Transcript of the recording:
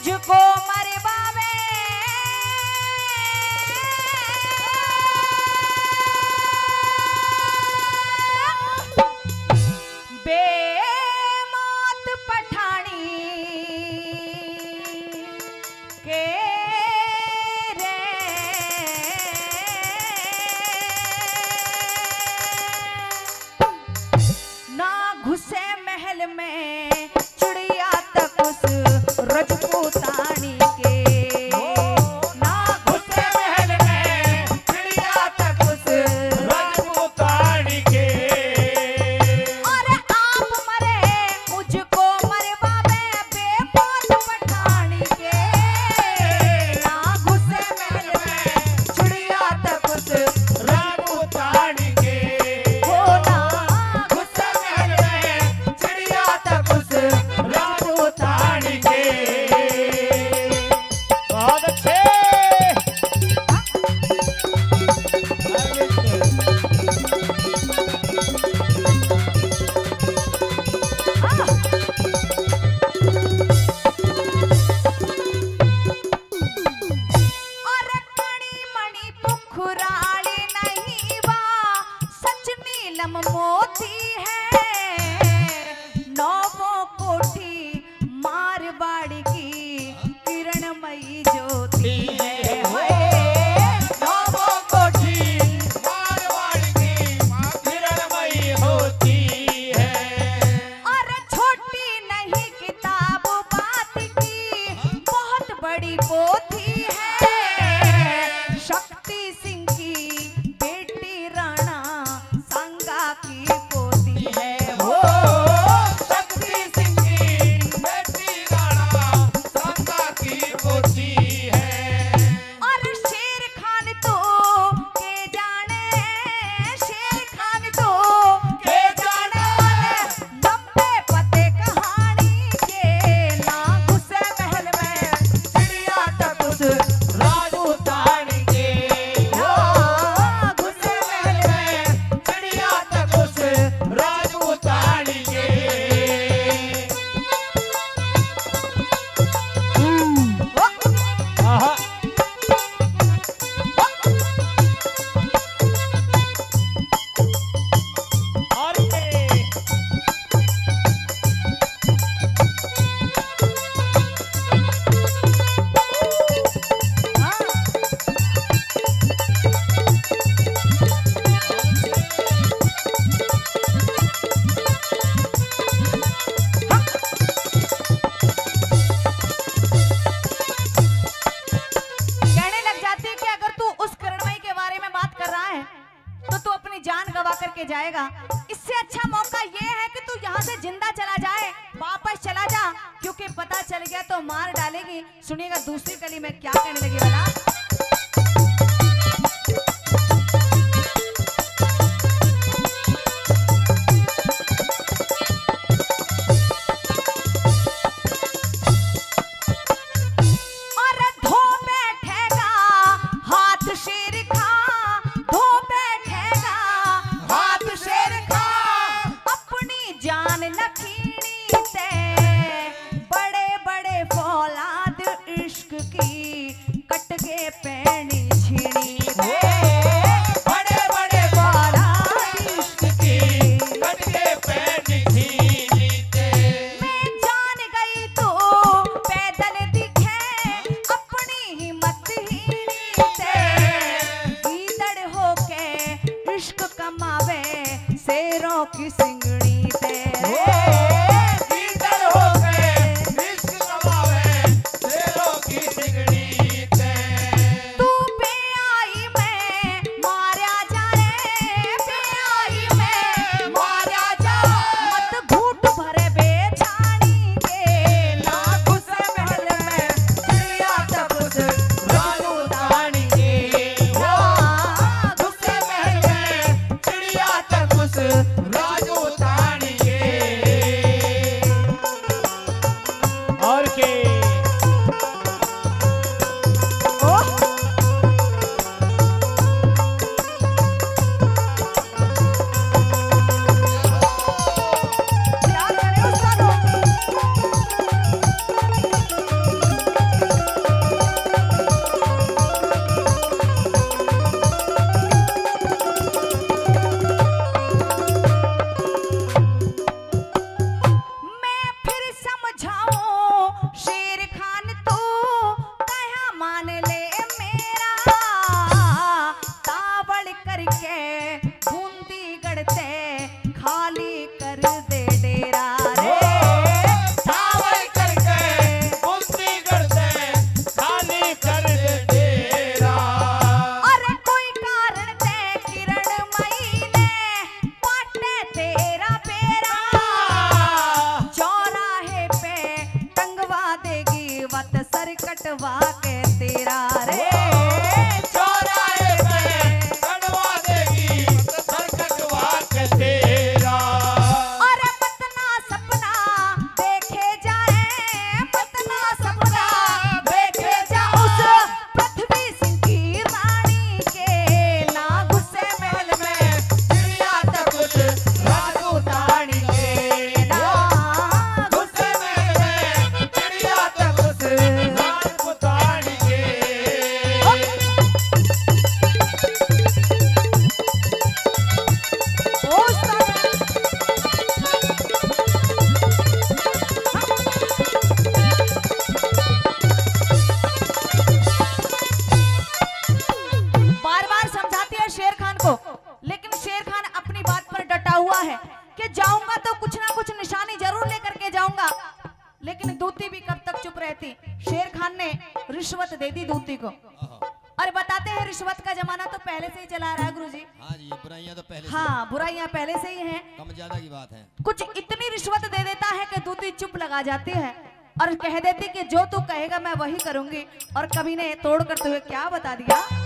मुझको मरवावे बेमौत पठानी के रे ना घुसे महल में चिड़िया तक उस रजपूतानी के ना घुसे महल में चिड़िया तक उस रजपूतानी के और आप मरे मुझको मरवावे बेमौत पठानी के ना घुसे महल में चिड़िया तक उस रजपूतानी के हो ना घुसे महल में चिड़िया तक उस रजपूतानी के बहुत अच्छे। और कणी मणि पुखराली नहीं वा सच नीलम मोती है नौवों कोठी मारवाड़ी की किरणमयी ज्योति है नौवों कोठी मारवाड़ की किरणमयी होती है। और छोटी नहीं किताब बात की बहुत बड़ी पोथी है शक्ति सिंह की बेटी राणा संगा की पोती है वो शक्ति सिंह की बेटी राणा संगा की पोती है। और शेर खान तो के जाने शेर खान तो के जाने लंबे पते कहानी के ना घुसे महल में चिड़िया तक उस राजपूतानी के ना घुसे महल में चिड़िया तक उस राजपूतानी के आहा अरे कहने लग जाती है कि अगर तू उस किरणमयी के बारे में बात कर रहा है तो तू अपनी जान गवा करके जाएगा। इससे अच्छा मौका ये है कि तू यहाँ से जिंदा चला जाए वापस चला जा क्योंकि पता चल गया तो मार डालेगी। सुनिएगा दूसरी कली में क्या कहने लगी वाला और धो बैठेगा हाथ शेर खा धो बैठेगा हाथ शेर खा अपनी जान लखीनी से बड़े बड़े फौलाद इश्क की कट के पैनी छीनी से बड़े बड़े फौलाद इश्क की कट के पैर खींचते मैं जान गई तो पैदल दिखे अपनी हिम्मत हीनी से गीदड़ होके इश्क कमावे शेरों की सिंगड़ी से गीदड़ हो गए इश्क कमावे शेरों की सिगड़ी ते तू बेआई में मारा जा रे बेआई में मारा जा मत घूट भरे बेछानी के ना घुसे महल में चिड़िया तक उस राजपूतानी के ना घुसे महल में चिड़िया तक उस राजपूतानी शेर खान अपनी बात पर डटा हुआ है कि जाऊंगा तो कुछ ना कुछ निशानी जरूर लेकर के जाऊंगा। लेकिन दूती भी कब तक चुप रहती। शेर खान ने रिश्वत दे दी दूती को। और बताते हैं रिश्वत का जमाना तो पहले से ही चला रहा है गुरुजी। हाँ जी, ये बुराइयां तो पहले हाँ, बुराइयां पहले से ही हैं। कम ज्यादा की बात है। कुछ इतनी रिश्वत दे देता है कि दूती चुप लगा जाती है और कह देती कि जो तू कहेगा मैं वही करूंगी। और कवि ने तोड़ करते हुए क्या बता दिया।